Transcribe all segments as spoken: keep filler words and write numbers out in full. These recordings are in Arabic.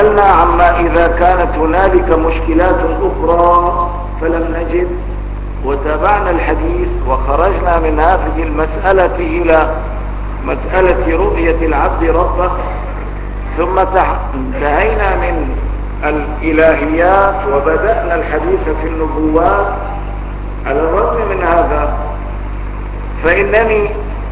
سألنا عما إذا كانت هنالك مشكلات أخرى فلم نجد، وتابعنا الحديث وخرجنا من هذه المسألة إلى مسألة رؤية العبد ربه، ثم انتهينا من الإلهيات وبدأنا الحديث في النبوات. على الرغم من هذا فإنني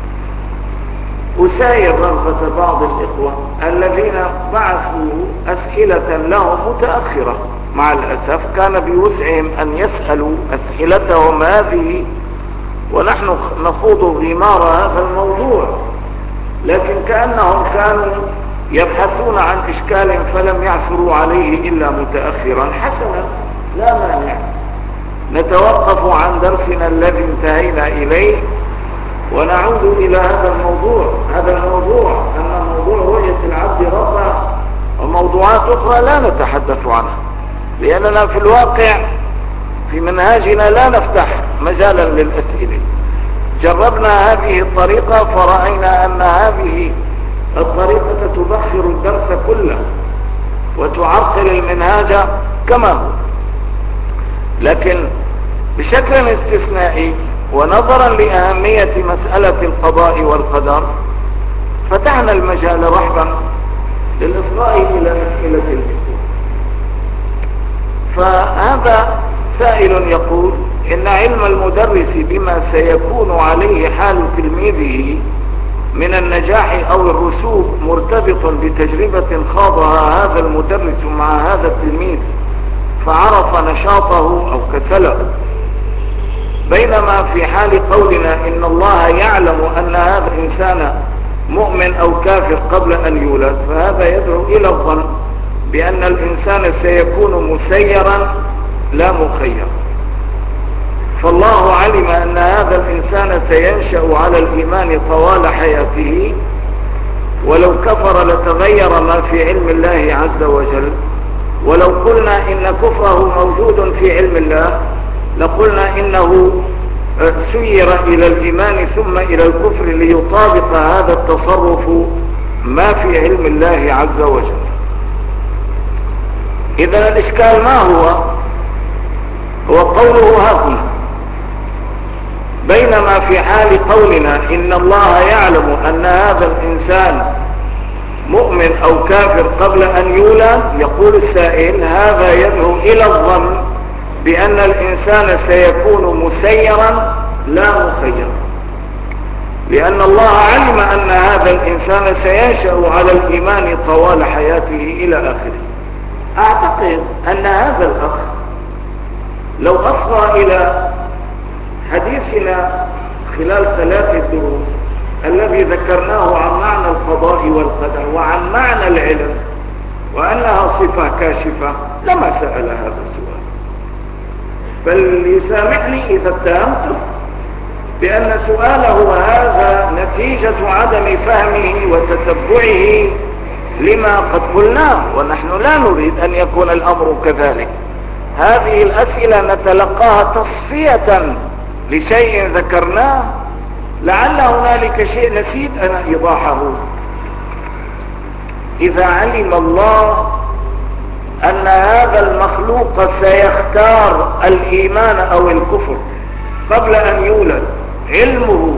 أساير رغبة بعض الإخوة الذين بعثوا أسئلة لهم متأخرة. مع الأسف كان بوسعهم أن يسألوا أسئلتهم هذه ونحن نخوض غمار هذا الموضوع، لكن كأنهم كانوا يبحثون عن إشكال فلم يعثروا عليه إلا متأخرا. حسنا، لا مانع، نتوقف عن درسنا الذي انتهينا إليه ونعود إلى هذا الموضوع. هذا الموضوع أما موضوع رؤية العبد ربه وموضوعات أخرى لا نتحدث عنها، لأننا في الواقع في منهاجنا لا نفتح مجالا للأسئلة. جربنا هذه الطريقة فرأينا أن هذه الطريقة تبخر الدرس كله وتعطل المنهاج كما هو. لكن بشكل استثنائي ونظرا لأهمية مسألة القضاء والقدر فتحنا المجال رحبا للإصغاء إلى أسئلة الفقه. فهذا سائل يقول إن علم المدرس بما سيكون عليه حال تلميذه من النجاح أو الرسوب مرتبط بتجربة خاضها هذا المدرس مع هذا التلميذ فعرف نشاطه أو كسله، بينما في حال قولنا إن الله يعلم أن هذا الإنسان مؤمن أو كافر قبل أن يولد، فهذا يدعو إلى الظن بأن الإنسان سيكون مسيرا لا مخيرا. فالله علم أن هذا الإنسان سينشأ على الإيمان طوال حياته، ولو كفر لتغير ما في علم الله عز وجل. ولو قلنا إن كفره موجود في علم الله لقلنا إنه سير إلى الإيمان ثم إلى الكفر ليطابق هذا التصرف ما في علم الله عز وجل. إذن الإشكال ما هو؟ هو قوله هاهنا، بينما في حال قولنا إن الله يعلم أن هذا الإنسان مؤمن أو كافر قبل أن يولد، يقول السائل هذا يدعو إلى الظن بأن الإنسان سيكون مسيرا لا مخيرا، لأن الله علم أن هذا الإنسان سينشأ على الإيمان طوال حياته إلى آخره. أعتقد أن هذا الأخ لو أصغى إلى حديثنا خلال ثلاث الدروس الذي ذكرناه عن معنى القضاء والقدر وعن معنى العلم وأنها صفة كاشفة لما سأل هذا السؤال. بل يسامحني إذا اتهمته بأن سؤاله هذا نتيجة عدم فهمه وتتبعه لما قد قلناه، ونحن لا نريد أن يكون الأمر كذلك. هذه الأسئلة نتلقاها تصفية لشيء ذكرناه، لعل هنالك شيء نسيت أنا إيضاحه. إذا علم الله أن هذا المخلوق سيختار الإيمان أو الكفر قبل أن يولد، علمه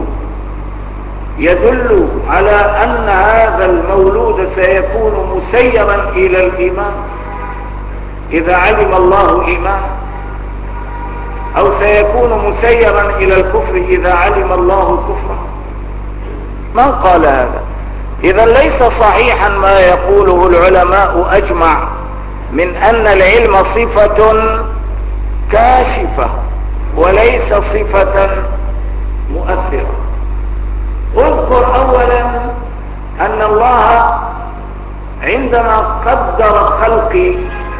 يدل على أن هذا المولود سيكون مسيرا إلى الإيمان. إذا علم الله إيمان أو سيكون مسيرا إلى الكفر إذا علم الله كفرا. من قال هذا؟ إذا ليس صحيحا ما يقوله العلماء أجمع من أن العلم صفة كاشفة وليس صفة مؤثرة. اذكر أولا أن الله عندما قدر خلقي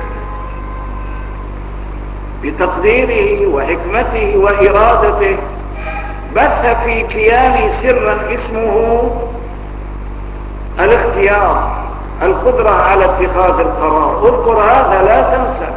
بتقديره وحكمته وإرادته بث في كياني سرا اسمه الاختيار، القدرة على اتخاذ القرار. اذكر هذا لا تنسى.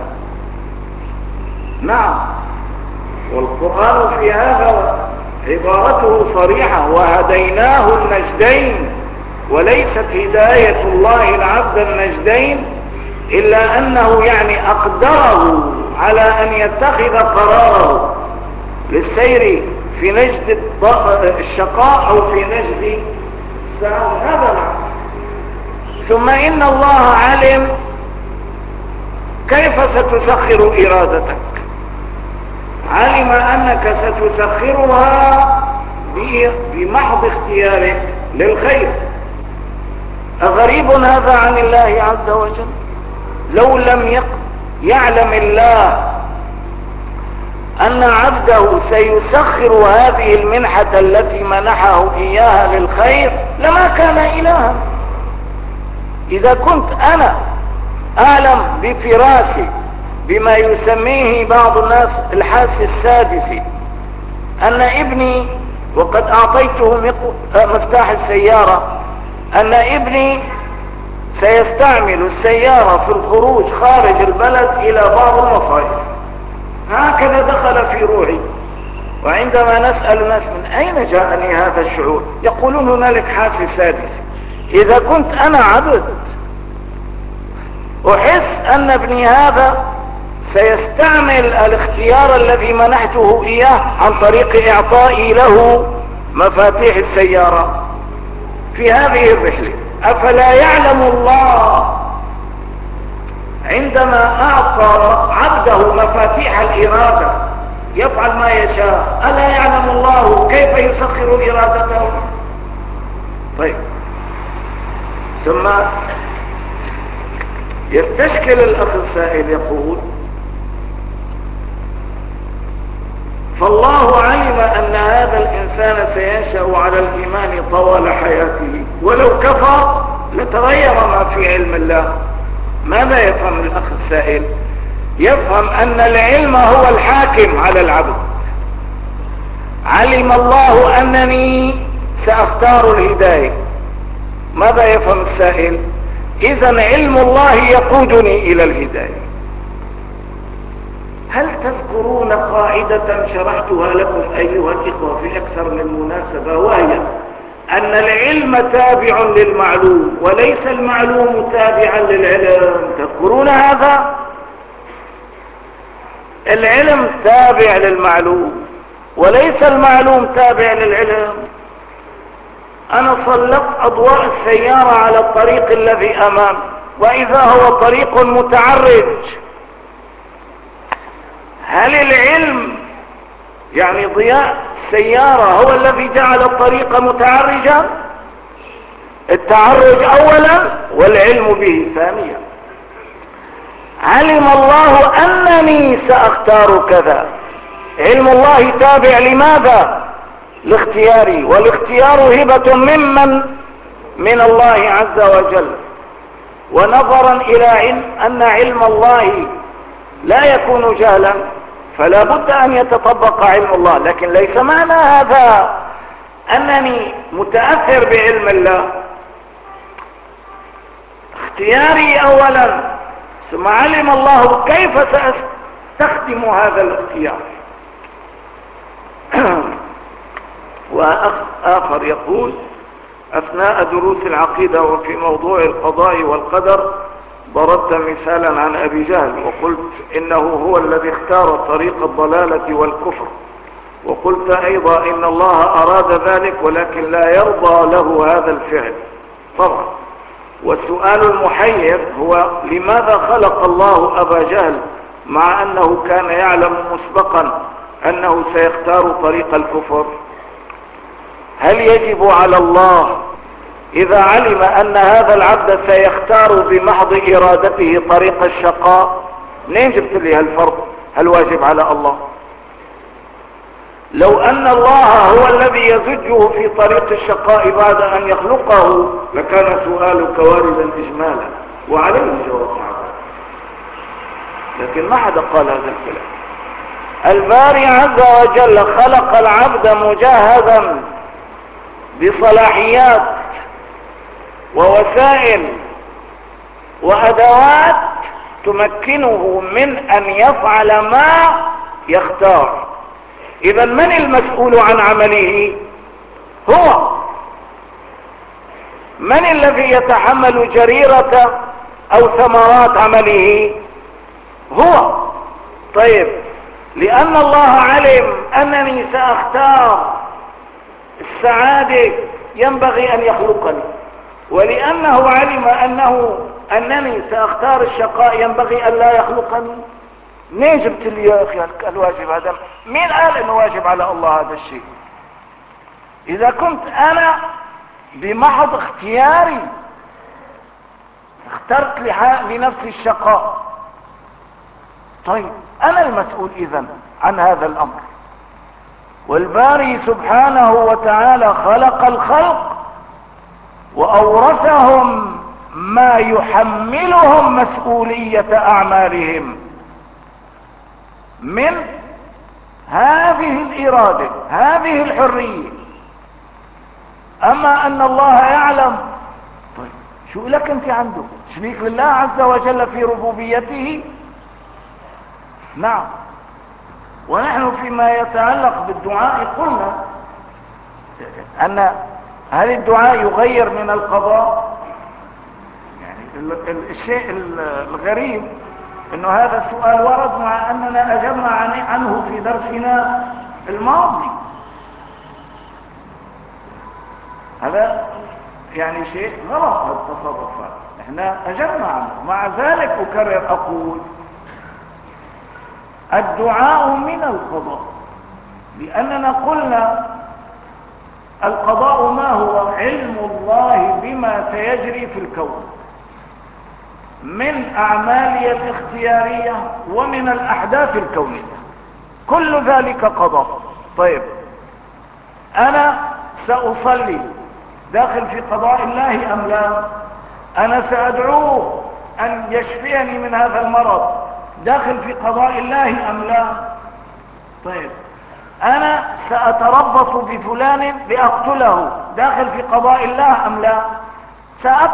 نعم، والقرآن في هذا عبارته صريحة: وهديناه النجدين. وليست هداية الله العبد النجدين إلا أنه يعني أقدره على أن يتخذ قراره للسير في نجد الشقاء أو في نجد السعادة. هذا معنى. ثم إن الله علم كيف ستسخر إرادتك، علم أنك ستسخرها بمحض اختيارك للخير. أغريب هذا عن الله عز وجل؟ لو لم يعلم الله أن عبده سيسخر هذه المنحة التي منحه إياها للخير لما كان إلها. إذا كنت أنا أعلم بفراسي بما يسميه بعض الناس الحاس السادس أن ابني، وقد أعطيته مفتاح السيارة، أن ابني سيستعمل السيارة في الخروج خارج البلد إلى بعض المصايف، هكذا دخل في روحي. وعندما نسأل الناس من أين جاءني هذا الشعور، يقولون هنالك حاس سادس. إذا كنت أنا عبد أحس أن ابني هذا سيستعمل الاختيار الذي منحته إياه عن طريق إعطائي له مفاتيح السيارة في هذه الرحلة. أفلا يعلم الله عندما أعطى عبده مفاتيح الإرادة يفعل ما يشاء؟ ألا يعلم الله كيف يسخر إرادته؟ طيب، ثم يستشكل الأخ السائل يقول: فالله علم أن هذا الإنسان سينشأ على الإيمان طوال حياته، ولو كفر لتغير ما في علم الله. ماذا يفهم الأخ السائل؟ يفهم أن العلم هو الحاكم على العبد. علم الله أنني سأختار الهداية. ماذا يفهم السائل؟ إذن علم الله يقودني إلى الهداية. هل تذكرون قاعدة شرحتها لكم أيها الإخوة في أكثر من مناسبة، وهي أن العلم تابع للمعلوم وليس المعلوم تابعا للعلم؟ تذكرون هذا؟ العلم تابع للمعلوم وليس المعلوم تابع للعلم. أنا سلطت أضواء السيارة على الطريق الذي أمام، وإذا هو طريق متعرج. هل العلم يعني ضياء السيارة هو الذي جعل الطريق متعرجا؟ التعرج أولا والعلم به ثانيا. علم الله أنني سأختار كذا. علم الله تابع لماذا؟ لاختياري، والاختيار هبة ممن من الله عز وجل. ونظرا إلى أن علم الله لا يكون جهلا فلا بد أن يتطبق علم الله، لكن ليس معنى هذا أنني متأثر بعلم الله. اختياري أولا، ثم علم الله كيف سأستخدم هذا الاختيار. وآخر يقول: أثناء دروس العقيدة وفي موضوع القضاء والقدر ضربت مثالا عن أبي جهل وقلت إنه هو الذي اختار طريق الضلالة والكفر، وقلت أيضا إن الله أراد ذلك ولكن لا يرضى له هذا الفعل. طبعا، والسؤال المحير هو: لماذا خلق الله أبا جهل مع أنه كان يعلم مسبقا أنه سيختار طريق الكفر؟ هل يجب على الله إذا علم أن هذا العبد سيختار بمحض إرادته طريق الشقاء؟ منين جبت لي هالفرق؟ هل واجب على الله؟ لو أن الله هو الذي يزجه في طريق الشقاء بعد أن يخلقه لكان سؤالك واردا إجمالا وعليه جواب عبد. لكن ما حدا قال هذا الكلام. الباري عز وجل خلق العبد مجهزا بصلاحيات ووسائل وأدوات تمكنه من أن يفعل ما يختار. إذا من المسؤول عن عمله؟ هو. من الذي يتحمل جريرة او ثمرات عمله هو. طيب لان الله علم انني ساختار السعادة ينبغي ان يخلقني، ولانه علم انه انني ساختار الشقاء ينبغي ان لا يخلقني. ليه جبت لي يا اخي الواجب هذا؟ مين قال انه واجب على الله هذا الشيء؟ اذا كنت انا بمحض اختياري اخترت لنفسي الشقاء، طيب انا المسؤول اذن عن هذا الامر. والباري سبحانه وتعالى خلق الخلق واورثهم ما يحملهم مسؤولية اعمالهم من هذه الارادة، هذه الحرية. اما ان الله يعلم، طيب شو لك انت عنده؟ شريك لله عز وجل في ربوبيته؟ نعم. ونحن فيما يتعلق بالدعاء قلنا ان هل الدعاء يغير من القضاء؟ يعني الشيء الغريب انه هذا السؤال ورد مع اننا اجبنا عنه في درسنا الماضي. هذا يعني شيء غلط، هذا التصرفات احنا اجبنا عنه. مع ذلك اكرر اقول الدعاء من القضاء، لاننا قلنا القضاء ما هو؟ علم الله بما سيجري في الكون من اعمالي الاختيارية ومن الاحداث الكونية، كل ذلك قضاء. طيب انا ساصلي داخل في قضاء الله ام لا؟ انا سادعوه ان يشفيني من هذا المرض داخل في قضاء الله ام لا؟ طيب انا ساتربص بفلان لاقتله داخل في قضاء الله ام لا؟ سأت...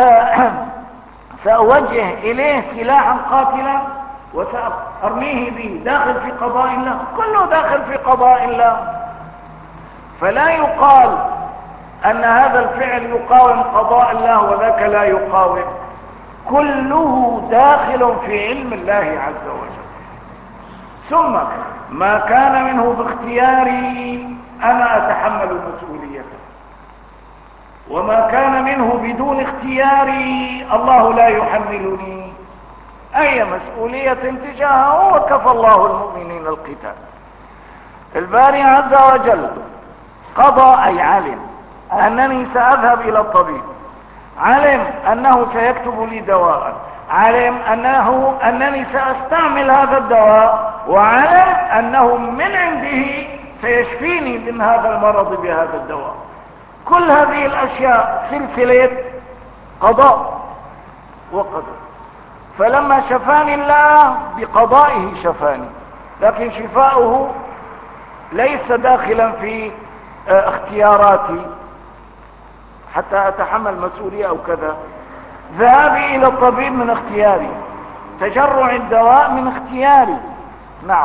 سأوجه إليه سلاحا قاتلا وسأرميه به داخل في قضاء الله، كله داخل في قضاء الله. فلا يقال أن هذا الفعل يقاوم قضاء الله وذاك لا يقاوم، كله داخل في علم الله عز وجل. ثم ما كان منه باختياري أنا أتحمل مسؤوليته، وما كان منه بدون اختياري الله لا يحملني اي مسؤولية تجاهه، وكفى الله المؤمنين القتال. الباري عز وجل قضى اي علم انني ساذهب الى الطبيب، علم انه سيكتب لي دواء، علم انه انني ساستعمل هذا الدواء، وعلم انه من عنده سيشفيني من هذا المرض بهذا الدواء. كل هذه الاشياء سلسلة قضاء وقدر. فلما شفاني الله بقضائه شفاني، لكن شفاؤه ليس داخلا في اختياراتي حتى اتحمل مسؤولية او كذا. ذهابي الى الطبيب من اختياري، تجرع الدواء من اختياري. نعم.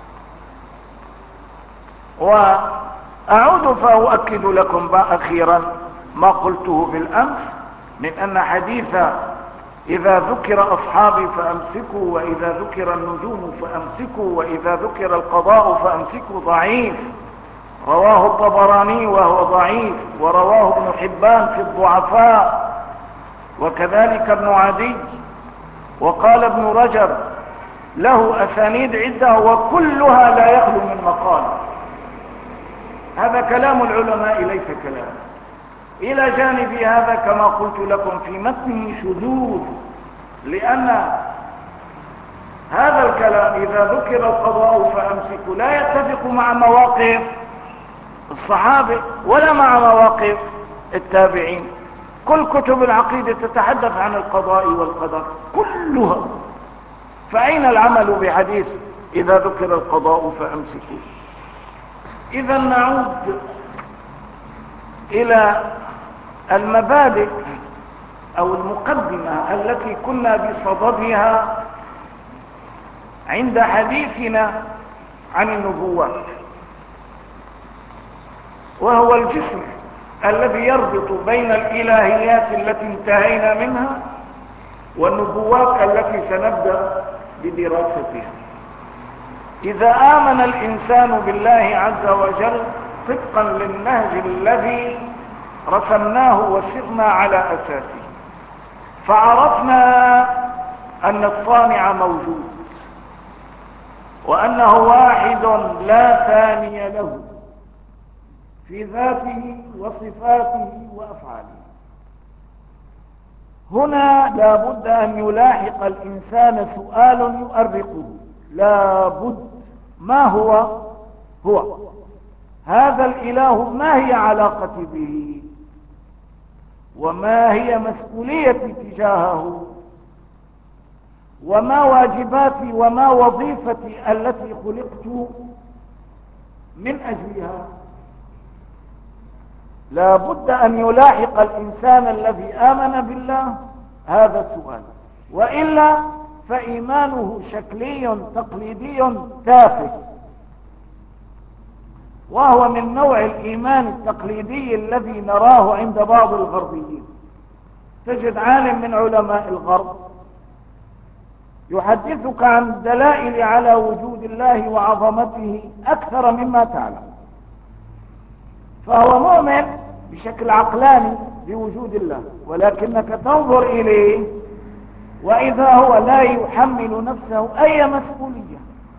واعود فاؤكد لكم اخيرا ما قلته بالامس من ان حديث اذا ذكر اصحابي فامسكوا، واذا ذكر النجوم فامسكوا، واذا ذكر القضاء فامسكوا ضعيف، رواه الطبراني وهو ضعيف، ورواه ابن حبان في الضعفاء، وكذلك ابن عدي. وقال ابن رجب له اسانيد عدة وكلها لا يخلو من مقال. هذا كلام العلماء ليس كلام. الى جانب هذا كما قلت لكم في متنه شذوذ، لان هذا الكلام اذا ذكر القضاء فامسكوا لا يتفق مع مواقف الصحابة ولا مع مواقف التابعين. كل كتب العقيدة تتحدث عن القضاء والقدر كلها، فأين العمل بحديث إذا ذكر القضاء فأمسكوا؟ إذا نعود إلى المبادئ أو المقدمة التي كنا بصددها عند حديثنا عن النبوات، وهو الجسم الذي يربط بين الإلهيات التي انتهينا منها والنبوات التي سنبدأ بدراستها. إذا آمن الإنسان بالله عز وجل طبقا للنهج الذي رسمناه وسرنا على أساسه، فعرفنا أن الصانع موجود وأنه واحد لا ثاني له في ذاته وصفاته وأفعاله. هنا لا بد أن يلاحق الإنسان سؤال يؤرقه، لا بد. ما هو هو هذا الإله؟ ما هي علاقتي به؟ وما هي مسؤوليتي تجاهه؟ وما واجباتي وما وظيفتي التي خلقت من أجلها؟ لا بد أن يلاحق الإنسان الذي آمن بالله هذا السؤال، وإلا فإيمانه شكلي تقليدي تافه، وهو من نوع الإيمان التقليدي الذي نراه عند بعض الغربيين. تجد عالم من علماء الغرب يحدثك عن الدلائل على وجود الله وعظمته أكثر مما تعلم، فهو مؤمن بشكل عقلاني بوجود الله، ولكنك تنظر إليه وإذا هو لا يحمل نفسه أي مسؤولية،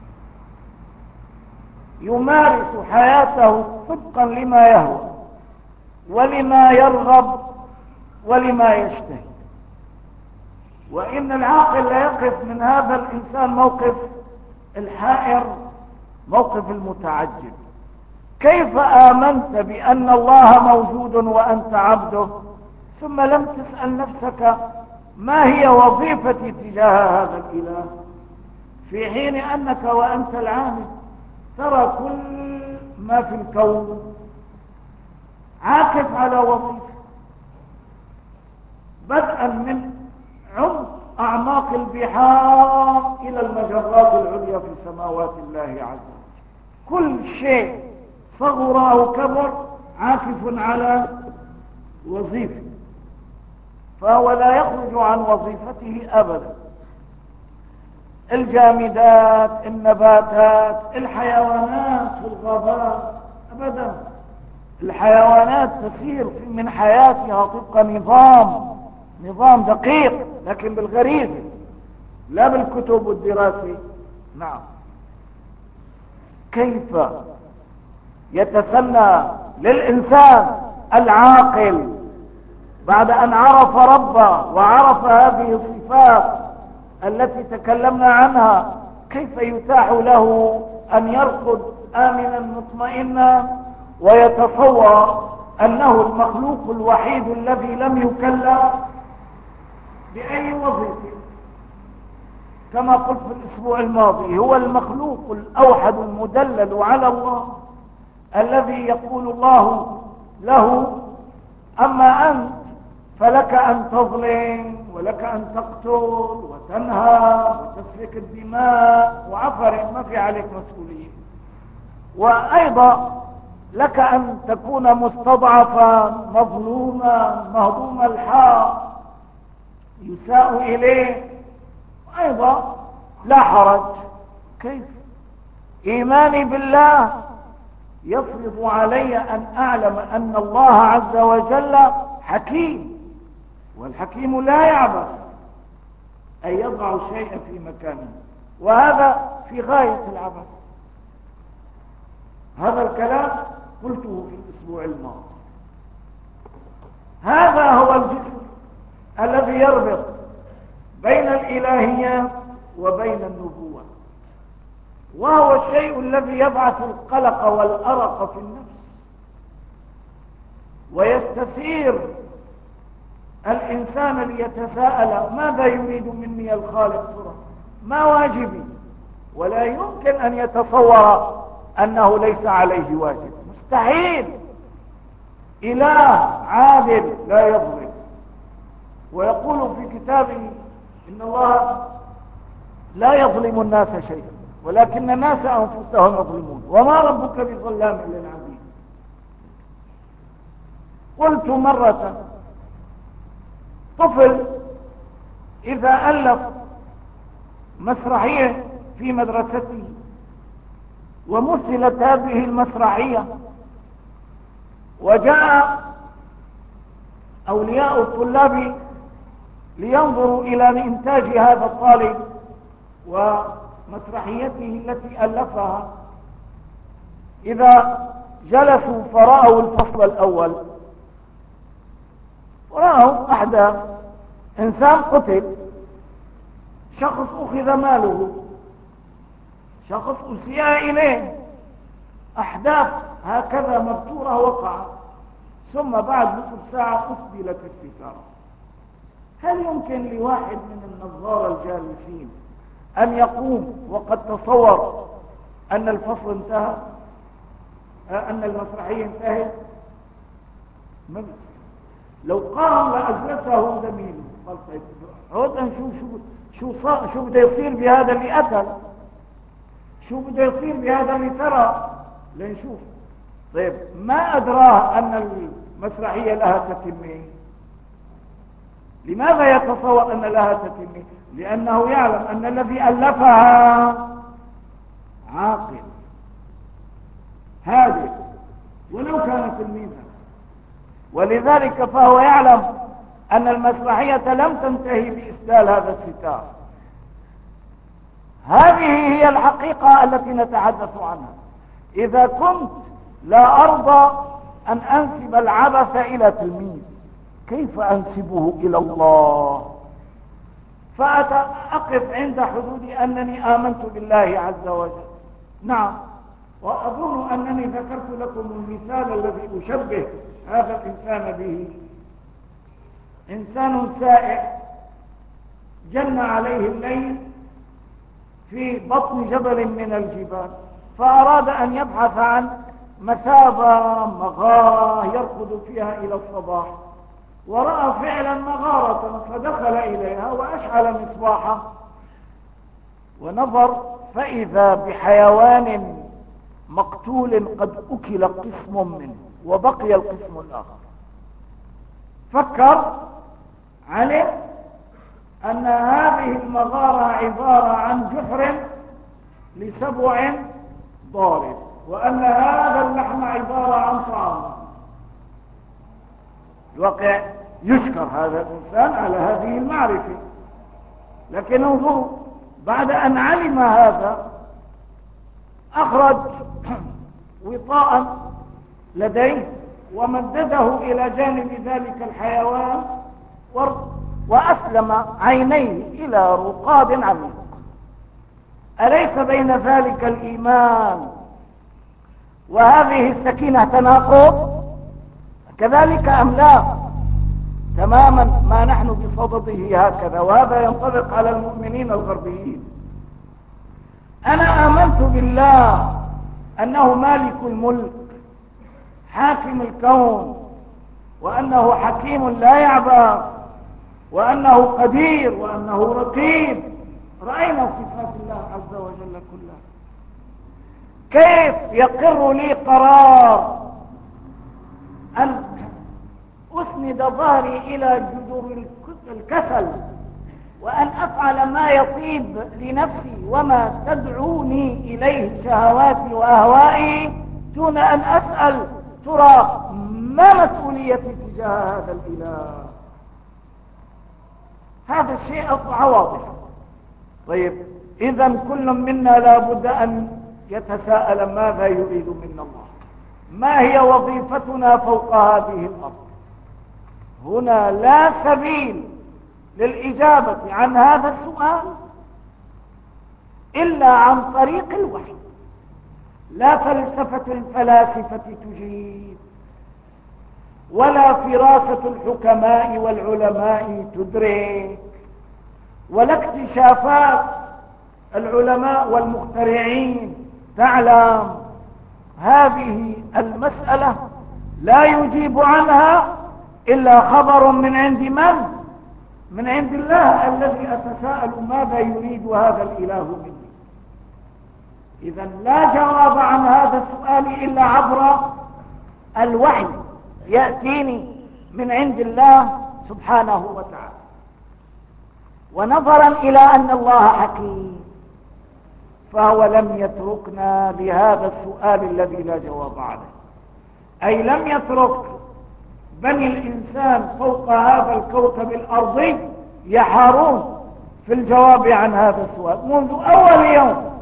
يمارس حياته طبقا لما يهوى ولما يرغب ولما يشتهي. وإن العاقل لا يقف من هذا الإنسان موقف الحائر، موقف المتعجب. كيف آمنت بأن الله موجود وأنت عبده ثم لم تسأل نفسك ما هي وظيفتي تجاه هذا الإله، في حين أنك وأنت العابد ترى كل ما في الكون عاكف على وظيفة، بدءا من عمق أعماق البحار إلى المجرات العليا في سماوات الله عز وجل. كل شيء صغر أو كبر عاكف على وظيفة، فهو لا يخرج عن وظيفته أبدا. الجامدات، النباتات، الحيوانات في الغابات أبدا، الحيوانات تسير من حياتها طبق نظام نظام دقيق، لكن بالغريزة لا بالكتب والدراسة. نعم. كيف يتسنى للإنسان العاقل بعد أن عرف ربه وعرف هذه الصفات التي تكلمنا عنها، كيف يتاح له أن يرقد آمنا مطمئنا ويتصور أنه المخلوق الوحيد الذي لم يكلف بأي وظيفة؟ كما قلت في الأسبوع الماضي، هو المخلوق الأوحد المدلل على الله، الذي يقول الله له: أما أنت فلك أن تظلم ولك أن تقتل وتنهب وتسفك الدماء وعفر، ما في عليك مسؤولية، وأيضا لك أن تكون مستضعفا مظلوما مهضوم الحق يساء إليه، وأيضا لا حرج. كيف؟ إيماني بالله يفرض علي أن أعلم أن الله عز وجل حكيم، والحكيم لا يعبث أن يضع شيئا في مكانه، وهذا في غاية العبث. هذا الكلام قلته في الأسبوع الماضي. هذا هو الجسر الذي يربط بين الإلهيات وبين النبوة، وهو الشيء الذي يبعث القلق والأرق في النفس ويستثير الإنسان ليتساءل: ماذا يريد مني الخالق ترى؟ ما واجبي؟ ولا يمكن أن يتصور أنه ليس عليه واجب، مستحيل. إله عادل لا يظلم، ويقول في كتابه: إن الله لا يظلم الناس شيئا ولكن الناس أنفسهم يظلمون وما ربك بظلام للعبيد. قلت مرة: طفل إذا ألف مسرحية في مدرسته ومثلت هذه المسرحية وجاء أولياء الطلاب لينظروا إلى إنتاج هذا الطالب ومسرحيته التي ألفها، إذا جلسوا فرأوا الفصل الأول ورأوا أحداث إنسان قتل، شخص أخذ ماله، شخص أسيء إليه، أحداث هكذا مبتورة وقعت، ثم بعد نصف ساعة أسدلت الستارة. هل يمكن لواحد من النظارة الجالسين أن يقوم وقد تصور أن الفصل انتهى، أن المسرحية انتهت؟ ما بس. لو قام لأجلسه زميله قال طيب عود نشوف شو شو صار، شو بده يصير بهذا اللي قتل، شو بده يصير بهذا اللي سرق، لنشوف. طيب ما أدراه أن المسرحية لها تتمة؟ لماذا يتصور أن لها تتمة؟ لأنه يعلم أن الذي ألفها عاقل هادئ ولو كان تلميذا، ولذلك فهو يعلم أن المسرحية لم تنتهي بإسدال هذا الستار. هذه هي الحقيقة التي نتحدث عنها. إذا كنت لا أرضى أن أنسب العبث إلى تلميذ، كيف أنسبه إلى الله؟ فأقف عند حدود أنني آمنت بالله عز وجل. نعم، وأظن أنني ذكرت لكم المثال الذي أشبه هذا الإنسان به. إنسان سائح جن عليه الليل في بطن جبل من الجبال، فأراد أن يبحث عن مثابة مغارة يرقد فيها إلى الصباح، ورأى فعلا مغارة فدخل إليها وأشعل مصباحه ونظر فإذا بحيوان مقتول قد أكل قسم منه وبقي القسم الآخر. فكر عليه أن هذه المغارة عبارة عن جحر لسبع ضارب، وأن هذا اللحم عبارة عن طعام. الواقع يشكر هذا الإنسان على هذه المعرفة، لكن انظروا بعد أن علم هذا أخرج وطاء لديه ومدده إلى جانب ذلك الحيوان وأسلم عينيه إلى رقاد عميق. أليس بين ذلك الإيمان وهذه السكينة تناقض؟ كذلك أم لا؟ تماما ما نحن بصدده هكذا، وهذا ينطبق على المؤمنين الغربيين. أنا آمنت بالله أنه مالك الملك حاكم الكون، وأنه حكيم لا يعبأ، وأنه قدير، وأنه رقيب. رأينا صفات الله عز وجل كلها. كيف يقر لي قرار أن أسند ظهري إلى جذور الكسل وأن أفعل ما يطيب لنفسي وما تدعوني إليه شهواتي وأهوائي دون أن أسأل ترى ما مسؤوليتي تجاه هذا الإله؟ هذا الشيء أصبح واضحا. طيب إذا كل منا لابد أن يتساءل ماذا يريد منا الله؟ ما هي وظيفتنا فوق هذه الأرض؟ هنا لا سبيل للإجابة عن هذا السؤال إلا عن طريق الوحي. لا فلسفة الفلاسفة تجيب، ولا فراسة الحكماء والعلماء تدرك، ولا اكتشافات العلماء والمخترعين تعلم. هذه المسألة لا يجيب عنها إلا خبر من عند من؟ من عند الله الذي أتساءل ماذا يريد هذا الإله مني. إذا لا جواب عن هذا السؤال إلا عبر الوحي يأتيني من عند الله سبحانه وتعالى. ونظرا إلى أن الله حكيم فهو لم يتركنا لهذا السؤال الذي لا جواب عليه، أي لم يترك بني الإنسان فوق هذا الكوكب الأرضي يحارون في الجواب عن هذا السؤال. منذ أول يوم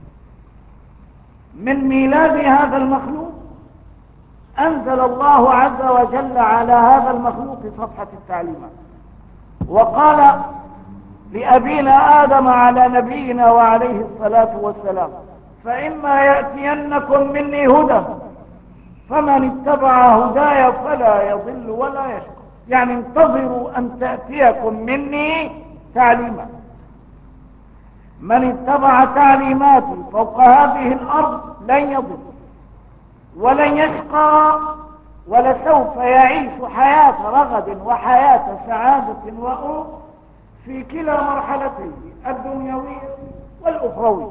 من ميلاد هذا المخلوق أنزل الله عز وجل على هذا المخلوق صفحة التعليمات، وقال لأبينا آدم على نبينا وعليه الصلاة والسلام: فإما يأتينكم مني هدى فمن اتبع هداي فلا يضل ولا يشقى. يعني انتظروا أن تأتيكم مني تعليمات. من اتبع تعليماتي فوق هذه الأرض لن يضل ولن يشقى، ولسوف يعيش حياة رغد وحياة سعادة وأنس في كلا مرحلتين، الدنيوية والأخروية.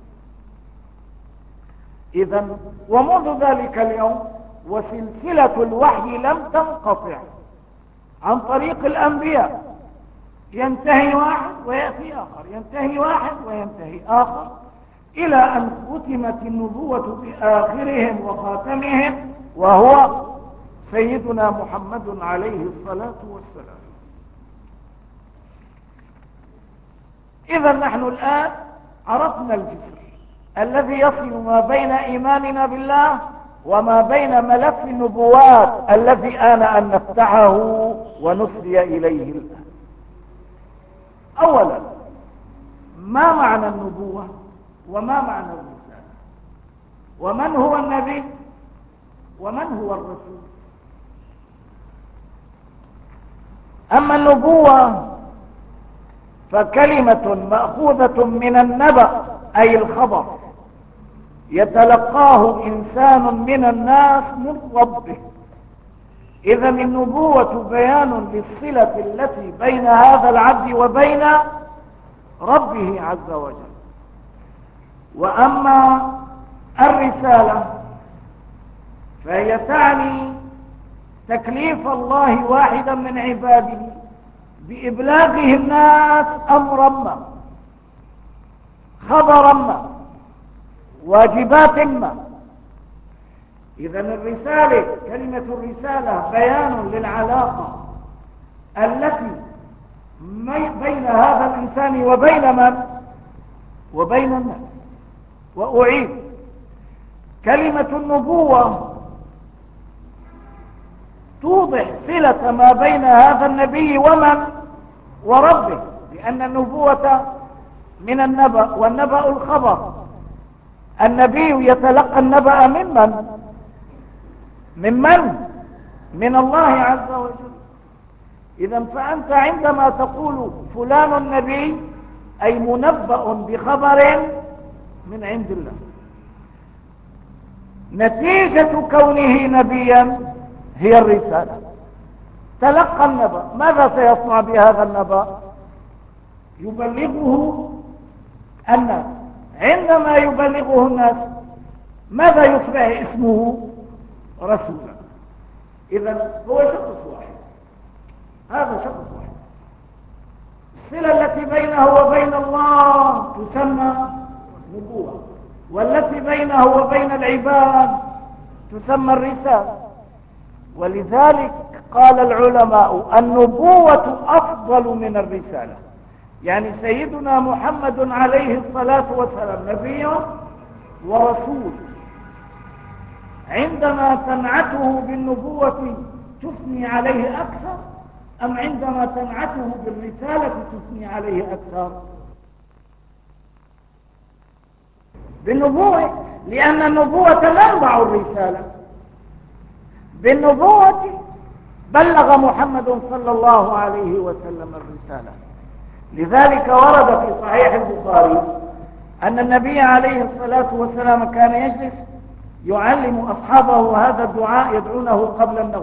إذن ومنذ ذلك اليوم وسلسلة الوحي لم تنقطع عن طريق الأنبياء، ينتهي واحد ويأتي آخر، ينتهي واحد وينتهي آخر، إلى أن ختمت النبوة بآخرهم وخاتمهم وهو سيدنا محمد عليه الصلاة والسلام. إذا نحن الآن عرفنا الجسر الذي يصل ما بين إيماننا بالله وما بين ملف النبوات الذي آن أن نفتحه ونسري إليه الآن. أولا، ما معنى النبوة وما معنى الرسالة، ومن هو النبي ومن هو الرسول؟ أما النبوة فكلمة مأخوذة من النبأ أي الخبر، يتلقاه إنسان من الناس من ربه. إذا النبوة بيان للصلة التي بين هذا العبد وبين ربه عز وجل. وأما الرسالة فهي تعني تكليف الله واحدا من عباده بإبلاغه الناس أمرا ما، خبرا ما، واجبات ما. إذن الرسالة، كلمة الرسالة بيان للعلاقة التي بين هذا الإنسان وبين من؟ وبين الناس. وأعيد، كلمة النبوة توضح صلة ما بين هذا النبي ومن؟ وربه، لأن النبوة من النبأ، والنبأ الخبر. النبي يتلقى النبأ ممن؟ ممن؟ من الله عز وجل. إذا فأنت عندما تقول فلان نبي أي منبأ بخبر من عند الله. نتيجة كونه نبيا هي الرسالة. تلقى النبأ، ماذا سيصنع بهذا النبأ؟ يبلغه الناس. عندما يبلغه الناس ماذا يصبح اسمه؟ رسولا. إذا هو شخص واحد، هذا شخص واحد. الصلة التي بينه وبين الله تسمى نبوة، والتي بينه وبين العباد تسمى الرسالة. ولذلك قال العلماء النبوة أفضل من الرسالة. يعني سيدنا محمد عليه الصلاة والسلام نبي ورسول. عندما تنعته بالنبوة تثني عليه أكثر، أم عندما تنعته بالرسالة تثني عليه أكثر؟ بالنبوة، لأن النبوة منبع الرسالة. بالنبوة بلغ محمد صلى الله عليه وسلم الرسالة. لذلك ورد في صحيح البخاري أن النبي عليه الصلاة والسلام كان يجلس يعلم أصحابه هذا الدعاء يدعونه قبل النوم: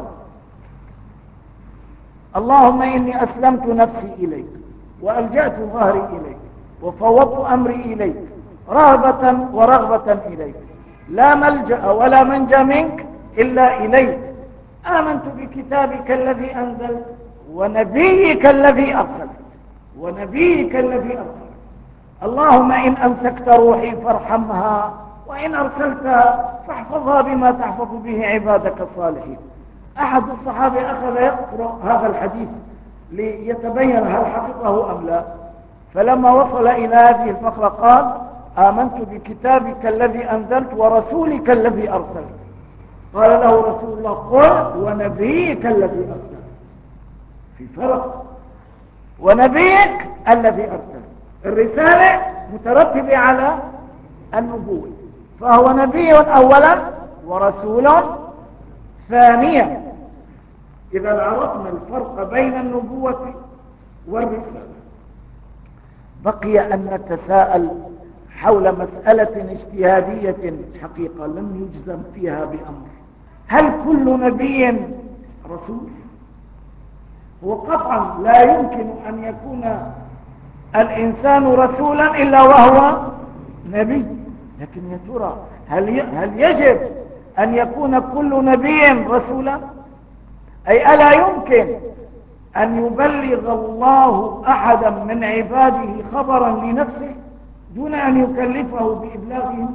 اللهم إني أسلمت نفسي إليك وألجأت ظهري إليك وفوضت أمري إليك رهبة ورغبة إليك، لا ملجأ ولا منجى منك إلا إليك، آمنت بكتابك الذي أنزلت ونبيك الذي أرسلت ونبيك الذي أرسلك. اللهم إن أمسكت روحي فارحمها، وإن أرسلتها فاحفظها بما تحفظ به عبادك الصالحين. أحد الصحابة أخذ يقرأ هذا الحديث ليتبين هل حفظه أم لا، فلما وصل إلى هذه الفقرة قال: آمنت بكتابك الذي أنزلت ورسولك الذي أرسلت. قال له رسول الله: قل ونبيك الذي أرسلت. في فرق، ونبيك الذي أرسلت، الرسالة مترتبة على النبوة، فهو نبي أولا ورسول ثانيا. إذا عرفنا الفرق بين النبوة والرسالة، بقي أن نتساءل حول مسألة اجتهادية حقيقة لم يجزم فيها بأمر: هل كل نبي رسول؟ هو قطعا لا يمكن أن يكون الإنسان رسولا إلا وهو نبي، لكن يا ترى هل هل يجب أن يكون كل نبي رسولا؟ أي ألا يمكن أن يبلغ الله أحدا من عباده خبرا لنفسه دون أن يكلفه بإبلاغه؟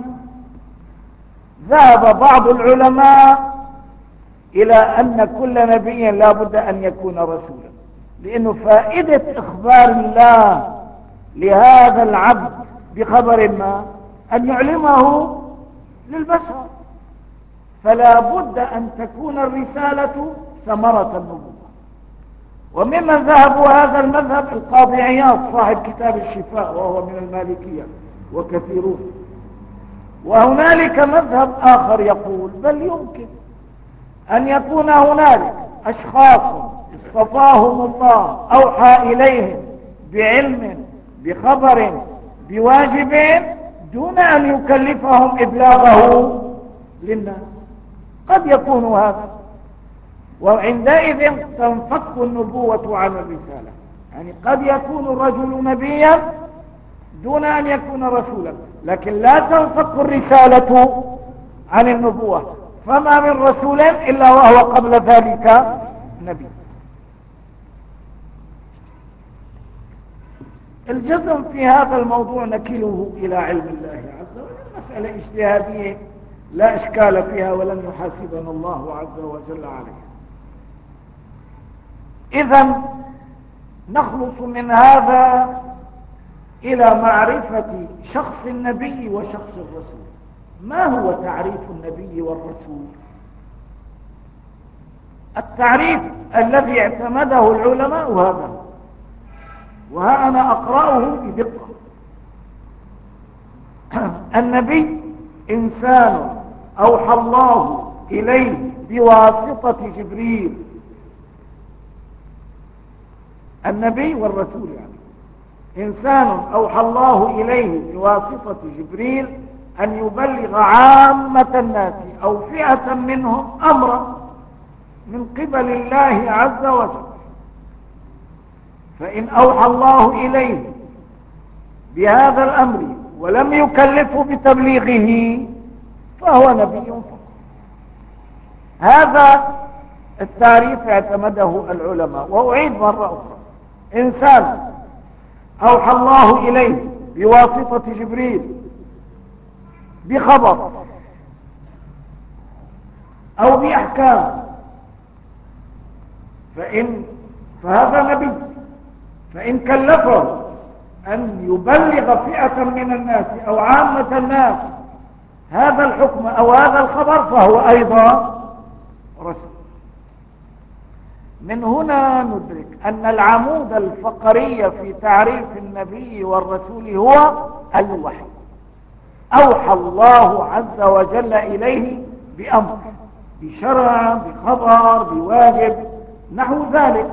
ذهب بعض العلماء إلى أن كل نبي لا بد أن يكون رسولا، لأنه فائدة إخبار الله لهذا العبد بخبر ما أن يعلمه للبشر، فلا بد أن تكون الرسالة ثمرة النبوة. وممن ذهبوا هذا المذهب القاضي عياض صاحب كتاب الشفاء وهو من المالكية وكثيرون. وهنالك مذهب آخر يقول: بل يمكن أن يكون هنالك أشخاص اصطفاهم الله أوحى إليهم بعلم بخبر بواجب دون أن يكلفهم إبلاغه للناس. قد يكون هذا، وعندئذ تنفك النبوة عن الرسالة. يعني قد يكون الرجل نبيا دون أن يكون رسولا، لكن لا تنفك الرسالة عن النبوة، فما من رسول إلا وهو قبل ذلك نبي. الجزم في هذا الموضوع نكله إلى علم الله عز وجل، مسألة اجتهادية لا إشكال فيها ولن يحاسبنا الله عز وجل عليها. إذن نخلص من هذا إلى معرفة شخص النبي وشخص الرسول. ما هو تعريف النبي والرسول؟ التعريف الذي اعتمده العلماء هذا، وها أنا أقرأه بدقة: النبي إنسان أوحى الله إليه بواسطة جبريل. النبي والرسول يعني إنسان أوحى الله إليه بواسطة جبريل أن يبلغ عامة الناس أو فئة منهم أمرا من قبل الله عز وجل، فإن أوحى الله إليه بهذا الأمر ولم يكلفه بتبليغه فهو نبي فقط. هذا التعريف اعتمده العلماء. وأعيد مرة أخرى: إنسان أوحى الله إليه بواسطة جبريل بخبر أو بأحكام، فإن فهذا نبي. فإن كلفه أن يبلغ فئة من الناس أو عامة الناس هذا الحكم أو هذا الخبر فهو أيضا رسول. من هنا ندرك أن العمود الفقري في تعريف النبي والرسول هو الوحي. أوحى الله عز وجل إليه بأمر، بشرع، بخبر، بواجب، نحو ذلك.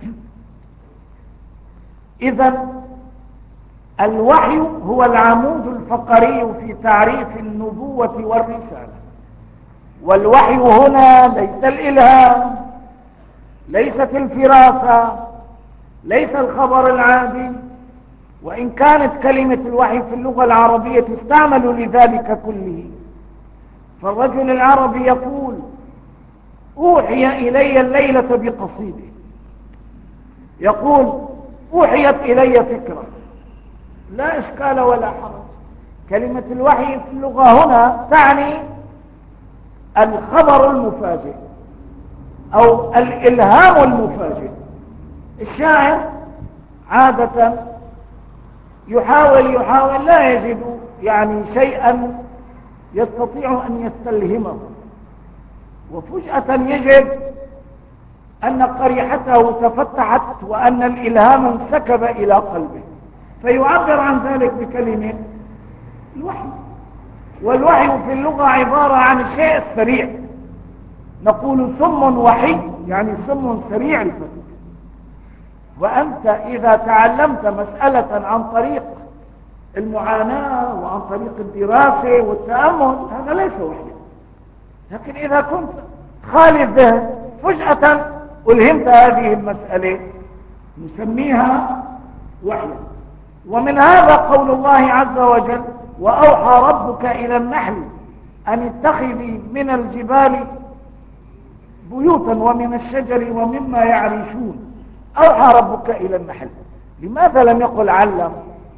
إذن الوحي هو العمود الفقري في تعريف النبوة والرسالة. والوحي هنا ليس الإلهام، ليست الفراسة، ليس الخبر العادي، وإن كانت كلمة الوحي في اللغة العربية تستعمل لذلك كله. فالرجل العربي يقول: أوحي إلي الليلة بقصيدة. يقول: أوحيت إلي فكرة، لا إشكال ولا حرج. كلمة الوحي في اللغة هنا تعني الخبر المفاجئ أو الإلهام المفاجئ. الشاعر عادة يحاول يحاول لا يجد يعني شيئا يستطيع أن يستلهمه، وفجأة يجد أن قريحته تفتحت وأن الإلهام انسكب إلى قلبه، فيعبر عن ذلك بكلمة الوحي. والوحي في اللغة عبارة عن الشيء السريع، نقول سم وحي يعني سم سريع الفتح. وأنت إذا تعلمت مسألة عن طريق المعاناة وعن طريق الدراسة والتأمل هذا ليس وحيا، لكن إذا كنت خالي الذهن فجأة ألهمت هذه المسألة نسميها وحيا. ومن هذا قول الله عز وجل وأوحى ربك إلى النحل أن اتخذي من الجبال بيوتا ومن الشجر ومما يعرشون. أوحى ربك إلى النحل، لماذا لم يقل علم؟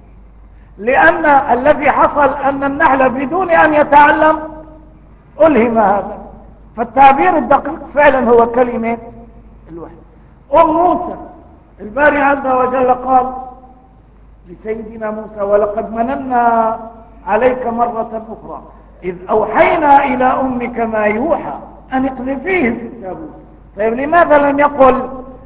لأن الذي حصل أن النحل بدون أن يتعلم ألهم هذا، فالتعبير الدقيق فعلا هو كلمة الوحي. أم موسى الباري عز وجل قال لسيدنا موسى ولقد مننا عليك مرة أخرى إذ أوحينا إلى أمك ما يوحى أن اقذفيه في التابوت. طيب لماذا لم يقل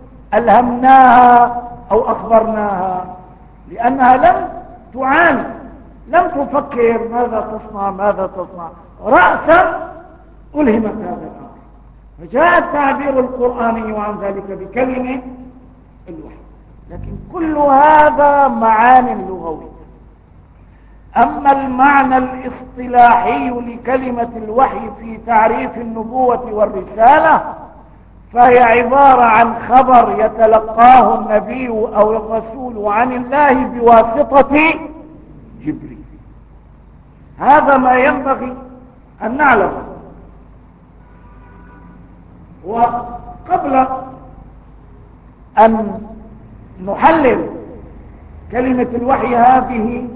ألهمناها أو أخبرناها؟ لأنها لم تعاني، لم تفكر ماذا تصنع ماذا تصنع، رأسا ألهمت هذا الأمر، فجاء التعبير القرآني عن ذلك بكلمة الوحي. لكن كل هذا معان لغوية. أما المعنى الاصطلاحي لكلمة الوحي في تعريف النبوة والرسالة فهي عبارة عن خبر يتلقاه النبي أو الرسول عن الله بواسطة جبريل. هذا ما ينبغي أن نعلمه. وقبل أن نحلل كلمة الوحي هذه،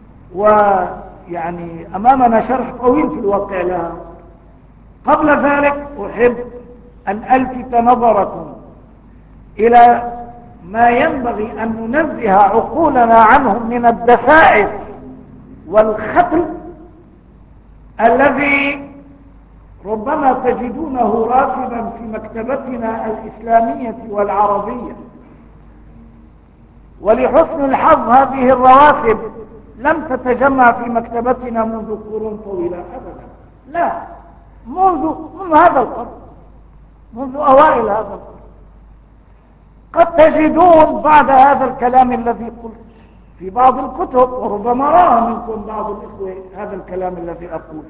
ويعني أمامنا شرح طويل في الواقع لها، قبل ذلك أحب أن ألفت نظركم إلى ما ينبغي أن ننزه عقولنا عنه من الدسائس والختم الذي ربما تجدونه راكبا في مكتبتنا الإسلامية والعربية. ولحسن الحظ هذه الرواتب لم تتجمع في مكتبتنا منذ قرون طويلة أبدا، لا، منذ منذ هذا القرن، منذ أوائل هذا القرن. قد تجدون بعد هذا الكلام الذي قلت في بعض الكتب، وربما رأى منكم بعض الإخوة هذا الكلام الذي أقول،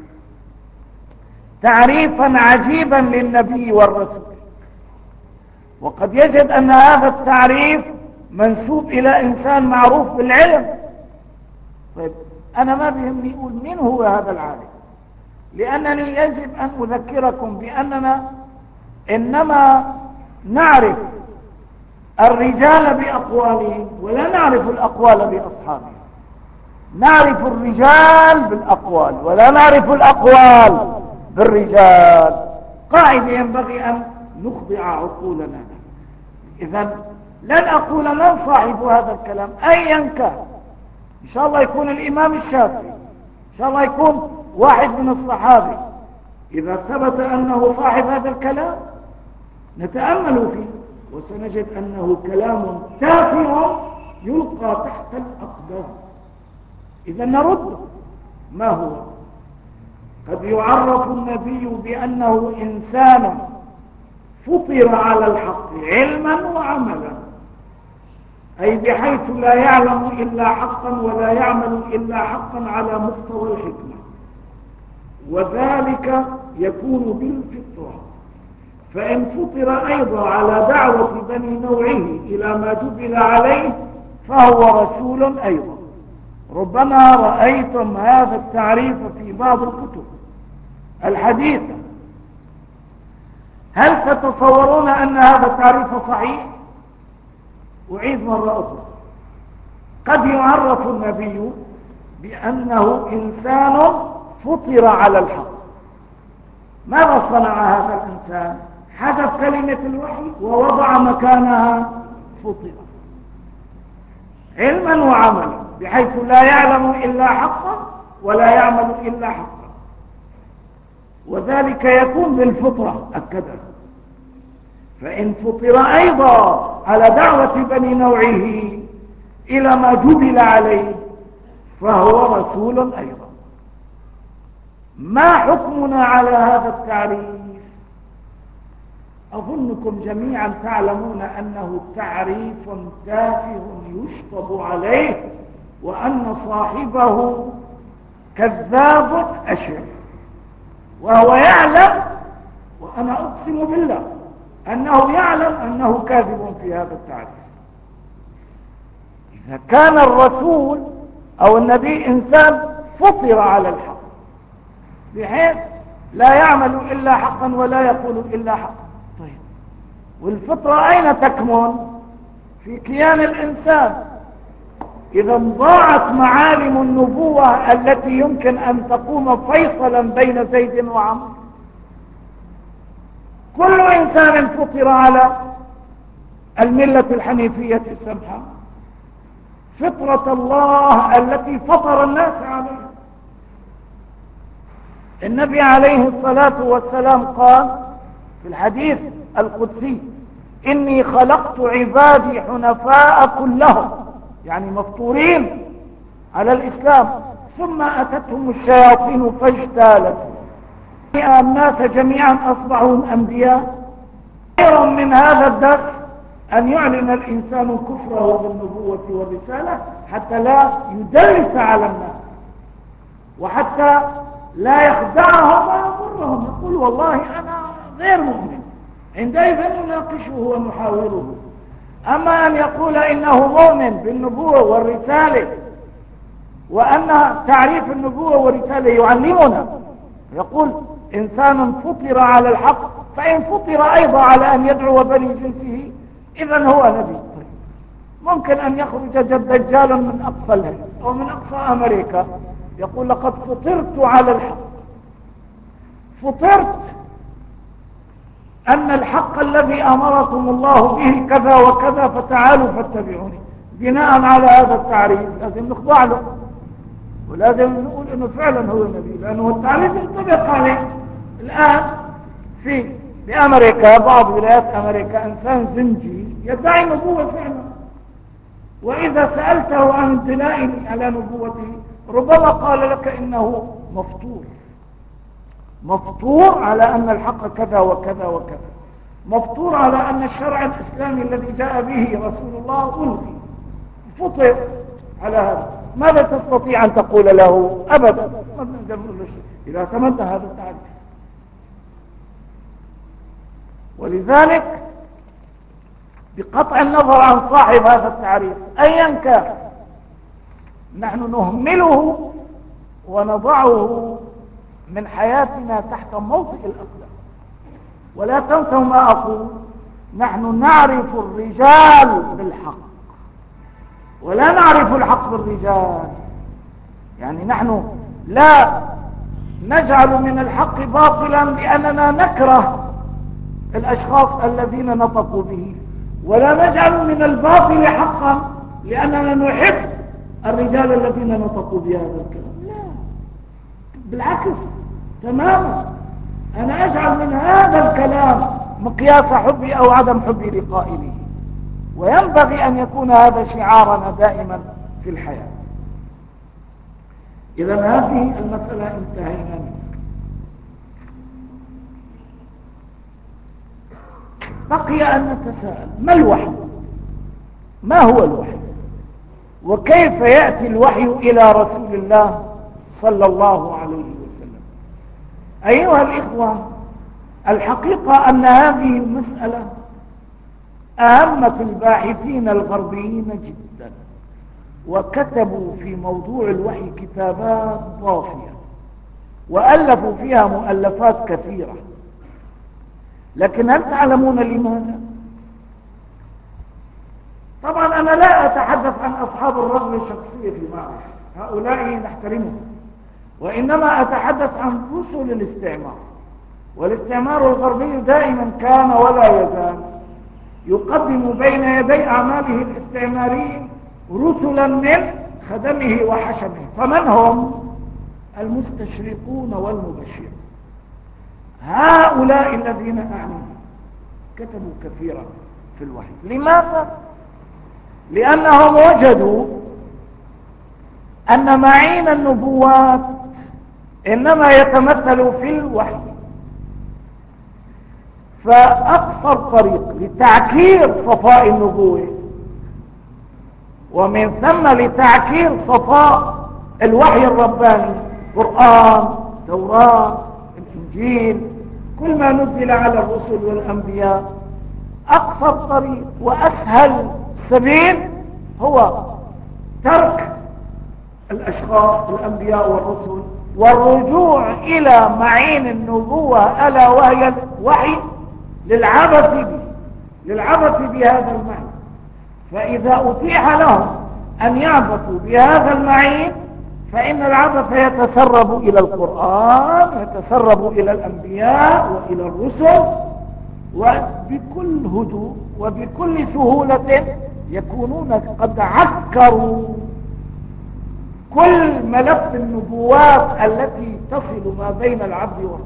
تعريفا عجيبا للنبي والرسول، وقد يجد أن هذا التعريف منسوب إلى إنسان معروف بالعلم. طيب أنا ما بيهمني أقول من هو هذا العالم، لأنني يجب أن أذكركم بأننا إنما نعرف الرجال بأقوالهم ولا نعرف الأقوال بأصحابهم. نعرف الرجال بالأقوال ولا نعرف الأقوال بالرجال. قاعدة ينبغي أن نخضع عقولنا. إذن لن أقول من صاحب هذا الكلام أيا كان، إن شاء الله يكون الإمام الشافعي، إن شاء الله يكون واحد من الصحابة، إذا ثبت أنه صاحب هذا الكلام نتأمل فيه وسنجد أنه كلام تافه يلقى تحت الأقدام. إذا نرد ما هو. قد يعرف النبي بأنه إنسان فطر على الحق علما وعملا، أي بحيث لا يعلم إلا حقا ولا يعمل إلا حقا على مقتضى الحكمة، وذلك يكون بالفطرة. فإن فطر أيضا على دعوة بني نوعه إلى ما جبل عليه فهو رسول أيضا. ربما رأيتم هذا التعريف في بعض الكتب الحديثة. هل تتصورون أن هذا التعريف صحيح؟ أعيد مرة أخرى، قد يعرف النبي بأنه إنسان فطر على الحق. ماذا صنع هذا الإنسان؟ حذف كلمة الوحي ووضع مكانها فطر، علما وعملا، بحيث لا يعلم إلا حقا ولا يعمل إلا حقا، وذلك يكون بالفطرة أكدها. فإن فطر أيضا على دعوة بني نوعه إلى ما جبل عليه فهو رسول أيضا. ما حكمنا على هذا التعريف؟ أظنكم جميعا تعلمون أنه تعريف تافه يشطب عليه، وأن صاحبه كذاب أشر، وهو يعلم، وأنا أقسم بالله أنه يعلم أنه كاذب في هذا التعريف. إذا كان الرسول أو النبي إنسان فطر على الحق بحيث لا يعمل إلا حقا ولا يقول إلا حقا، طيب والفطرة أين تكمن؟ في كيان الإنسان. إذا ضاعت معالم النبوة التي يمكن أن تقوم فيصلا بين زيد وعمر. كل إنسان فطر على الملة الحنيفية السمحة، فطرة الله التي فطر الناس عليها. النبي عليه الصلاة والسلام قال في الحديث القدسي: إني خلقت عبادي حنفاء كلهم، يعني مفطورين على الإسلام، ثم أتتهم الشياطين فاجتالتهم الناس جميعا أصبحوا أنبياء. خير من هذا الدرس أن يعلن الإنسان كفره بالنبوة والرسالة حتى لا يدلس على الناس، وحتى لا يخدعهم ويضرهم، يقول والله أنا غير مؤمن، عندئذ نناقشه ونحاوره. أما أن يقول إنه مؤمن بالنبوة والرسالة، وأن تعريف النبوة والرسالة يعلمنا، يقول إنسان فطر على الحق، فإن فطر أيضا على أن يدعو بني جنسه إذن هو نبي. ممكن أن يخرج دجال من أقصى الهند أو من أقصى أمريكا يقول لقد فطرت على الحق، فطرت أن الحق الذي أمركم الله به كذا وكذا فتعالوا فاتبعوني. بناء على هذا التعريف لازم نخضع له، ولازم نقول انه فعلا هو النبي، لانه التعريف ينطبق عليه. الان في بامريكا، بعض ولايات امريكا، انسان زنجي يدعي نبوة فعلا، واذا سألته عن دلائل على نبوته ربما قال لك انه مفطور، مفطور على ان الحق كذا وكذا وكذا، مفطور على ان الشرع الاسلامي الذي جاء به رسول الله ألغي، فطر على هذا. ماذا تستطيع أن تقول له؟ أبدا، ما نقدر نقول له شيء إذا تمنى هذا التعريف. ولذلك بقطع النظر عن صاحب هذا التعريف أيا كان، نحن نهمله ونضعه من حياتنا تحت موطئ الأقدام. ولا تنسوا ما أقول، نحن نعرف الرجال بالحق ولا نعرف الحق بالرجال. يعني نحن لا نجعل من الحق باطلا لأننا نكره الأشخاص الذين نطقوا به، ولا نجعل من الباطل حقا لأننا نحب الرجال الذين نطقوا بهذا الكلام. لا، بالعكس تماما. أنا أجعل من هذا الكلام مقياس حبي أو عدم حبي لقائله، وينبغي أن يكون هذا شعارنا دائما في الحياة. إذا هذه المسألة انتهينا منها. بقي أن نتساءل: ما الوحي؟ ما هو الوحي؟ وكيف يأتي الوحي إلى رسول الله صلى الله عليه وسلم؟ أيها الإخوة، الحقيقة أن هذه المسألة أهمت الباحثين الغربيين جدا، وكتبوا في موضوع الوحي كتابات ضافية، وألفوا فيها مؤلفات كثيرة. لكن هل تعلمون لماذا؟ طبعا أنا لا أتحدث عن أصحاب الرغبة الشخصية في المعرفة، هؤلاء نحترمهم، وإنما أتحدث عن رسل الاستعمار. والاستعمار الغربي دائما كان ولا يزال يقدم بين يدي أعماله الاستعمارية رسلا من خدمه وحشمه. فمن هم؟ المستشرقون والمبشرون. هؤلاء الذين أعنيهم كتبوا كثيرا في الوحي. لماذا؟ لأنهم وجدوا أن معين النبوات إنما يتمثل في الوحي، فأقصر طريق لتعكير صفاء النبوة ومن ثم لتعكير صفاء الوحي الرباني، قرآن، توراة، الإنجيل، كل ما نزل على الرسل والأنبياء، أقصر طريق وأسهل سبيل هو ترك الأشخاص الأنبياء والرسل والرجوع إلى معين النبوة ألا وهي الوحي للعبث به للعبث بهذا المعنى. فإذا أتيح لهم أن يعبثوا بهذا المعين فإن العبث يتسرب إلى القرآن، يتسرب إلى الأنبياء وإلى الرسل، وبكل هدوء وبكل سهولة يكونون قد عكروا كل ملف النبوات التي تصل ما بين العبد والرب.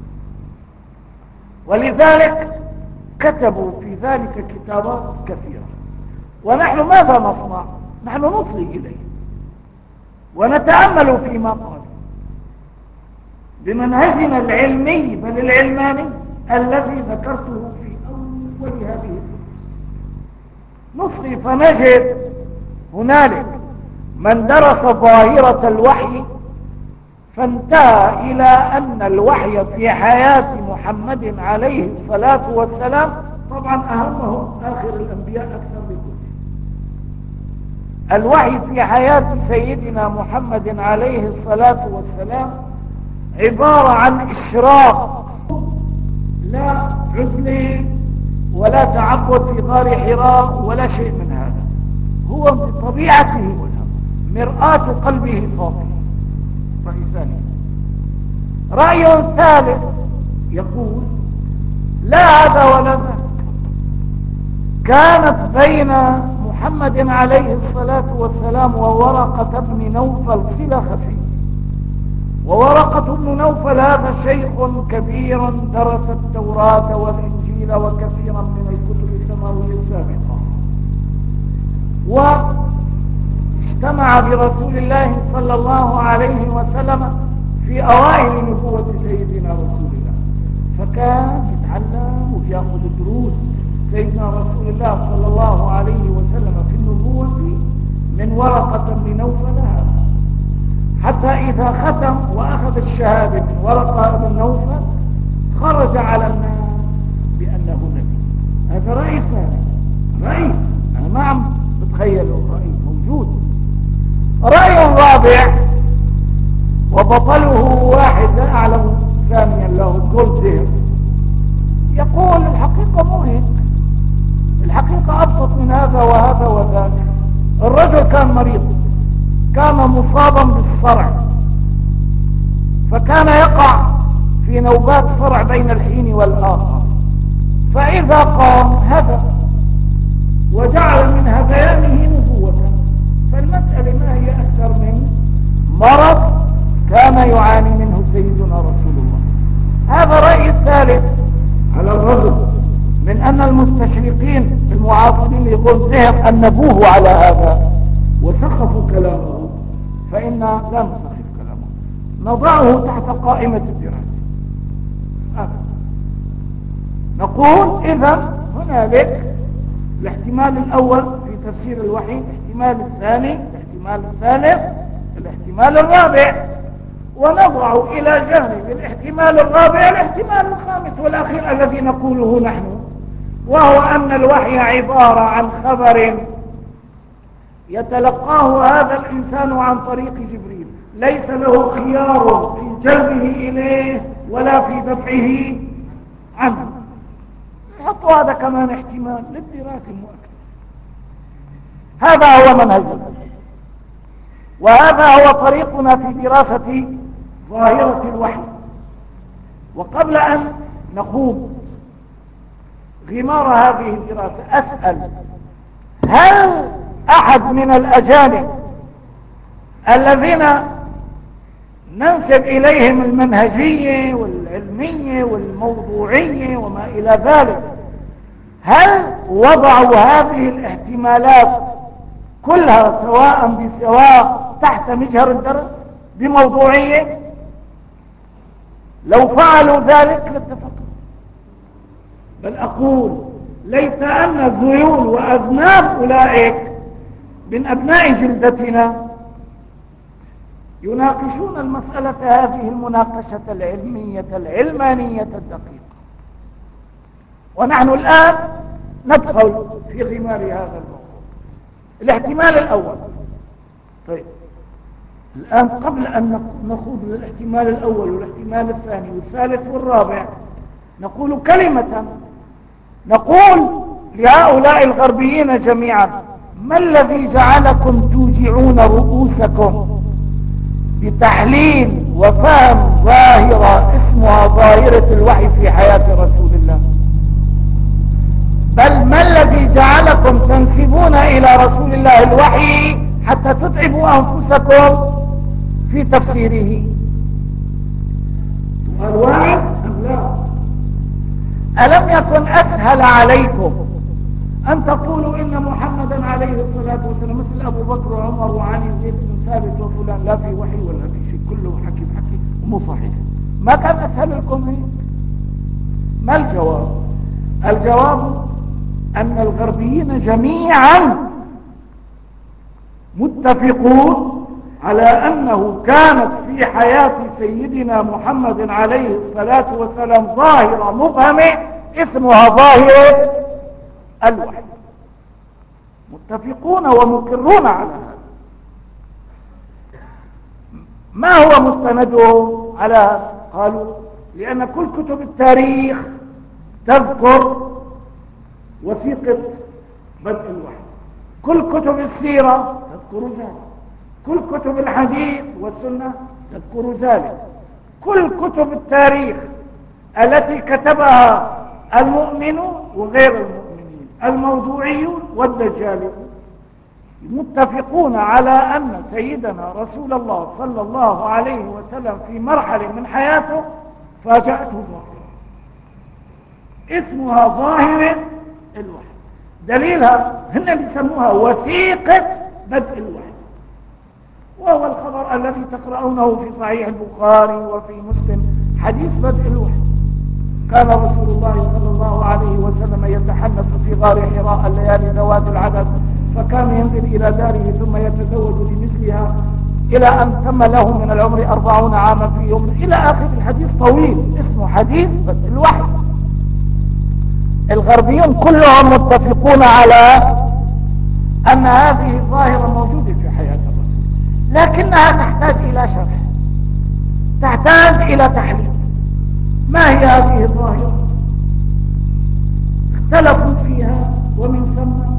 ولذلك كتبوا في ذلك كتابات كثيرة. ونحن ماذا نصنع؟ نحن نصغي إليه ونتأمل فيما قال بمنهجنا العلمي بل العلماني الذي ذكرته في أول هذه الدروس. نصغي فنجد هنالك من درس ظاهرة الوحي فانتهى إلى أن الوحي في حياة محمد عليه الصلاة والسلام، طبعا أهمهم آخر الأنبياء أكثر بكل، الوحي في حياة سيدنا محمد عليه الصلاة والسلام عبارة عن إشراق، لا عزل ولا تعبد في غار حراء ولا شيء من هذا، هو بطبيعته ملهم، مرآة قلبه صافي. رأي ثاني. رأي ثالث يقول لا هذا ولا ذاك، كانت بين محمد عليه الصلاة والسلام وورقة بن نوفل صلة خفية، وورقة بن نوفل هذا شيخ كبير درس التوراة والإنجيل وكثيرا من الكتب السماوية السابقة، واجتمع برسول الله صلى الله عليه وسلم في أوائل نبوة سيدنا رسول الله، فكان يتعلم ويأخذ دروس سيدنا رسول الله صلى الله عليه وسلم في النبوة من ورقة بن نوفل هذا، حتى إذا ختم وأخذ الشهادة من ورقة بن نوفل خرج على الناس بأنه نبي. هذا رأي ثاني، رأي أنا ما عم بتخيله، رأي موجود. رأي رابع وبطله واحد لا أعلم ثانيا له جولدهير، يقول الحقيقة مو هيك، الحقيقة أبسط من هذا وهذا وذاك. الرجل كان مريض، كان مصابا بالصرع، فكان يقع في نوبات صرع بين الحين والآخر، فإذا قام هدى وجعل من هذيانه نبوة. فالمسألة ما هي أكثر من مرض كان يعاني منه سيدنا رسول الله. هذا رأي الثالث، على الرغم من أن المستشرقين المعاصرين يقول ذهب أن نبوه على هذا وسخفوا كلامه، فإنا لا نسخف كلامه، نضعه تحت قائمة الدراسة. هذا نقول إذا هنالك الاحتمال الأول في تفسير الوحي، الاحتمال الثاني، الاحتمال الثالث، الاحتمال الرابع، ونضع إلى جانب الاحتمال الرابع الاحتمال الخامس والأخير الذي نقوله نحن، وهو أن الوحي عبارة عن خبر يتلقاه هذا الإنسان عن طريق جبريل، ليس له خيار في جلبه إليه ولا في دفعه عنه. نحط هذا كمان احتمال للدراسة المؤكدة. هذا هو منهجنا، وهذا هو طريقنا في دراسة ظاهرة الوحي. وقبل أن نخوض غمار هذه الدراسة أسأل: هل أحد من الأجانب الذين ننسب إليهم المنهجية والعلمية والموضوعية وما إلى ذلك، هل وضعوا هذه الاحتمالات كلها سواء بسواء تحت مجهر الدرس بموضوعية؟ لو فعلوا ذلك لاتفقوا. بل أقول: ليس أن الذيول وأذناب أولئك من أبناء جلدتنا يناقشون المسألة هذه المناقشة العلمية العلمانية الدقيقة، ونحن الآن ندخل في غمار هذا الموضوع. الاحتمال الأول. طيب الآن قبل أن نخوض الاحتمال الأول والاحتمال الثاني والثالث والرابع، نقول كلمة، نقول لهؤلاء الغربيين جميعا: ما الذي جعلكم توجعون رؤوسكم بتحليل وفهم ظاهرة اسمها ظاهرة الوحي في حياة رسول الله؟ بل ما الذي جعلكم تنسبون إلى رسول الله الوحي حتى تتعبوا أنفسكم في تفسيره؟ سؤال واحد أم لا؟ ألم يكن أسهل عليكم أن تقولوا إن محمدا عليه الصلاة والسلام مثل أبو بكر وعمر وعلي وزيد بن ثابت وفلان لا في وحي ولا في شيء، كله حكي بحكي ومو صحيح؟ ما كان أسهل لكم هيك؟ ما الجواب؟ الجواب أن الغربيين جميعا متفقون على أنه كانت في حياة سيدنا محمد عليه الصلاة والسلام ظاهرة مبهمة اسمها ظاهرة الوحي. متفقون ومقرون على هذا. ما هو مستندهم على هذا؟ قالوا: لأن كل كتب التاريخ تذكر وثيقة بدء الوحي، كل كتب السيرة تذكر ذلك، كل كتب الحديث والسنة تذكر ذلك، كل كتب التاريخ التي كتبها المؤمنون وغير المؤمنين، الموضوعيون والدجالون، متفقون على أن سيدنا رسول الله صلى الله عليه وسلم في مرحلة من حياته فاجأته ظاهرة اسمها ظاهرة الوحي. دليلها هن بيسموها وثيقة بدء الوحي، وهو الخبر الذي تقرؤونه في صحيح البخاري وفي مسلم، حديث بدء الوحي. كان رسول الله صلى الله عليه وسلم يتحنث في غار حراء الليالي ذوات العدد، فكان ينزل إلى داره ثم يتزوج لمثلها إلى أن تم له من العمر أربعون عاما في يوم، إلى آخر الحديث طويل اسمه حديث بدء الوحي. الغربيون كلهم متفقون على أن هذه الظاهرة موجودة في حياة الرسول، لكنها تحتاج إلى شرح، تحتاج إلى تحليل. ما هي هذه الظاهرة؟ اختلفوا فيها، ومن ثم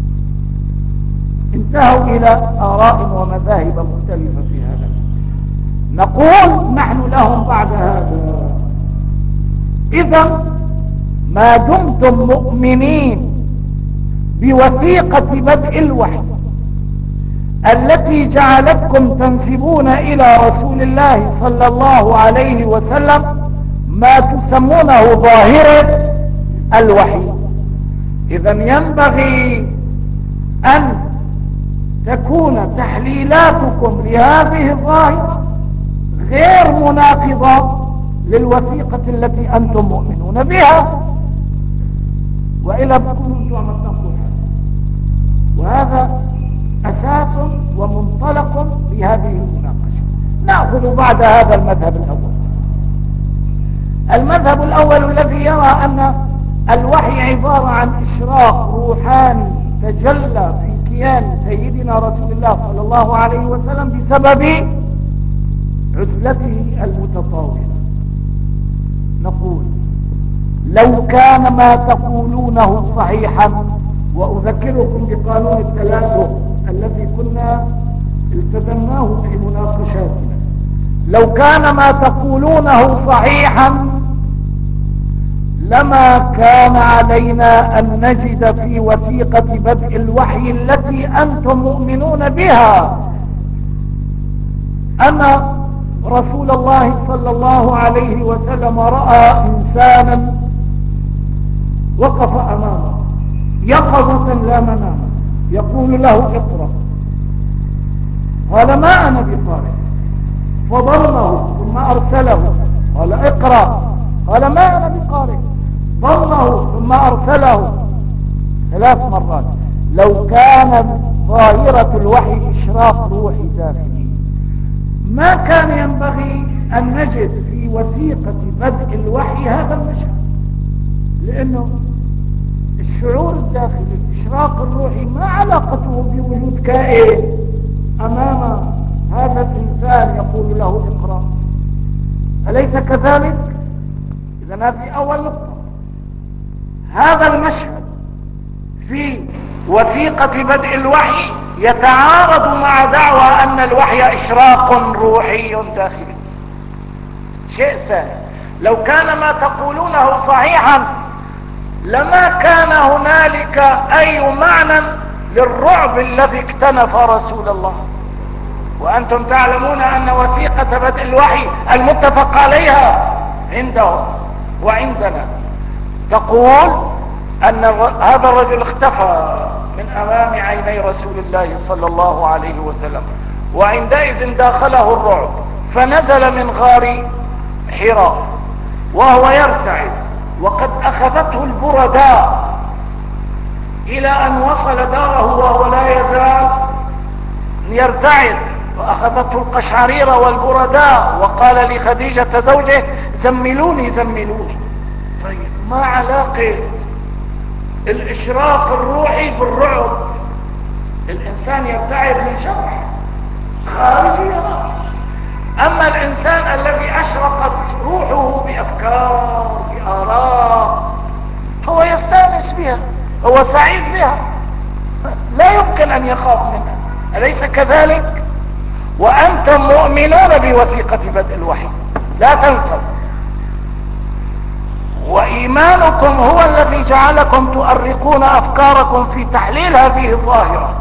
انتهوا إلى آراء ومذاهب مختلفة في هذا. نقول نحن لهم بعد هذا: إذا ما دمتم مؤمنين بوثيقة بدء الوحي التي جعلتكم تنسبون إلى رسول الله صلى الله عليه وسلم ما تسمونه ظاهرة الوحي، إذا ينبغي أن تكون تحليلاتكم لهذه الظاهرة غير مناقضة للوثيقة التي أنتم مؤمنون بها، وإلا بكونوا تعمل. وهذا أساس ومنطلق لهذه المناقشة. نأخذ بعد هذا المذهب الأول. المذهب الأول الذي يرى أن الوحي عبارة عن إشراق روحاني تجلى في كيان سيدنا رسول الله صلى الله عليه وسلم بسبب عزلته المتطاولة. نقول: لو كان ما تقولونه صحيحا وأذكركم بقانون التلازم الذي كنا التزمناه في مناقشاتنا. لو كان ما تقولونه صحيحا لما كان علينا أن نجد في وثيقة بدء الوحي التي أنتم مؤمنون بها أن رسول الله صلى الله عليه وسلم رأى إنسانا وقف أمامه يقظة لا منام يقول له اقرأ، قال ما أنا بقارئ، فضله ثم أرسله قال اقرأ، قال ما أنا بقارئ، ضله ثم أرسله ثلاث مرات. لو كان ظاهرة الوحي إشراق روحي داخلي ما كان ينبغي أن نجد في وثيقة بدء الوحي هذا المشهد، لأنه الشعور الداخلي الإشراق الروحي ما علاقته بوجود كائن أمام هذا الإنسان يقول له اقرأ، أليس كذلك؟ إذن هذه أول نقطة. هذا المشهد في وثيقة بدء الوحي يتعارض مع دعوى أن الوحي إشراق روحي داخلي. شيء ثاني، لو كان ما تقولونه صحيحا لما كان هنالك أي معنى للرعب الذي اكتنف رسول الله، وأنتم تعلمون أن وثيقة بدء الوحي المتفق عليها عندهم وعندنا تقول أن هذا الرجل اختفى من أمام عيني رسول الله صلى الله عليه وسلم، وعندئذ داخله الرعب فنزل من غار حراء وهو يرتعد وقد أخذته البرداء إلى أن وصل داره وهو لا يزال يرتعد، وأخذته القشعريرة والبرداء وقال لخديجة زوجه زملوني زملوني. طيب ما علاقة الإشراق الروحي بالرعب؟ الإنسان يبتعد من شر خارجي، أما الإنسان الذي أشرقت روحه بأفكار بآراء هو يستانس بها، هو سعيد بها، لا يمكن أن يخاف منها، أليس كذلك؟ وأنتم مؤمنون بوثيقة بدء الوحي لا تنسوا، وإيمانكم هو الذي جعلكم تؤرقون أفكاركم في تحليل هذه الظاهرة.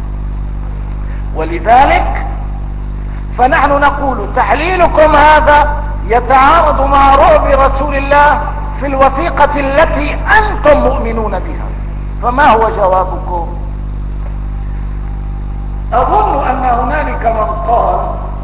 ولذلك فنحن نقول تحليلكم هذا يتعارض مع رعب رسول الله في الوثيقة التي أنتم مؤمنون بها. فما هو جوابكم؟ أظن أن هنالك من قال،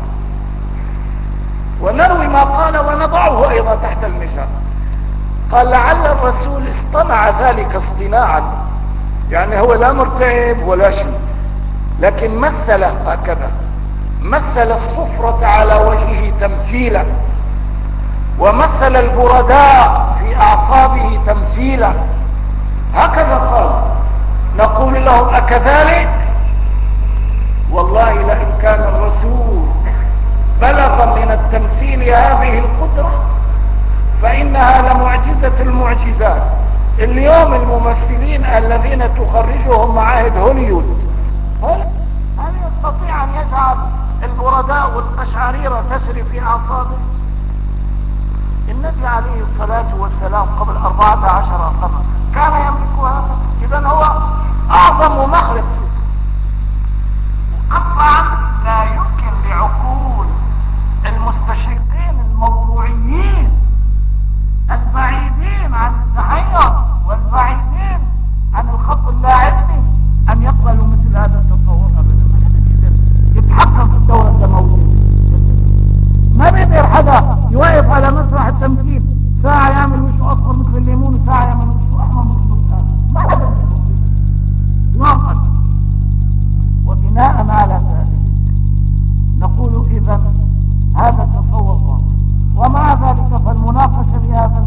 ونروي ما قال ونضعه أيضا تحت المثال، قال لعل الرسول اصطنع ذلك اصطناعا، يعني هو لا مرتعب ولا شيء، لكن مثل هكذا، مثل الصفرة على وجهه تمثيلا، ومثل البرداء في أعصابه تمثيلا، هكذا قال. نقول له أكذلك؟ والله لئن كان الرسول بلغ من التمثيل هذه القدرة فإنها لمعجزة المعجزات. اليوم الممثلين الذين تخرجهم معاهد هوليوود هل يستطيع أن يجعل البرداء والقشعريرة تسري في أعصابه؟ النبي عليه الصلاة والسلام قبل أربعة عشر قرنا كان يملك هذا. إذن هو أعظم مخلق قطعا لا يمكن لعقول المستشرقين الموضوعيين البعيدين عن التحير والبعيدين عن الخط اللاعبي أن يقبلوا مثل هذا التصور أبدا. ما حدا يقدر يتحكم في الدورة الدموية، ما بيقدر حدا يوقف على مسرح التمثيل ساعة يعمل وشه أصفر مثل الليمون وساعة يعمل وشه أحمر مثل البرتقال، ما حدا يوقف. وبناء على ذلك نقول إذا هذا التصور ضابط، ومع ذلك فالمناقشة بهذا